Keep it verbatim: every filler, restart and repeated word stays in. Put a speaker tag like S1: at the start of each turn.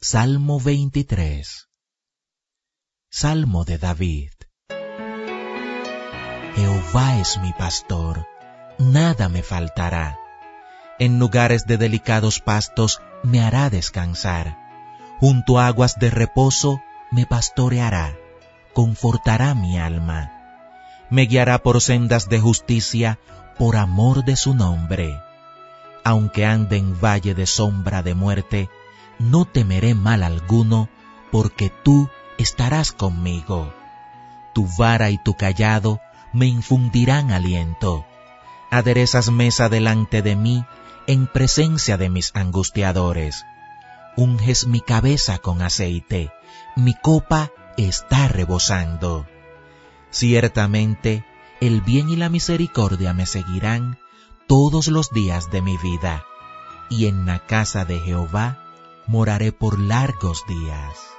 S1: Salmo veintitrés. Salmo de David. Jehová es mi pastor, nada me faltará. En lugares de delicados pastos me hará descansar. Junto a aguas de reposo me pastoreará, confortará mi alma. Me guiará por sendas de justicia, por amor de su nombre. Aunque ande en valle de sombra de muerte, no temeré mal alguno, porque tú estarás conmigo. Tu vara y tu cayado me infundirán aliento. Aderezas mesa delante de mí, en presencia de mis angustiadores. Unges mi cabeza con aceite, mi copa está rebosando. Ciertamente, el bien y la misericordia me seguirán todos los días de mi vida, y en la casa de Jehová moraré por largos días.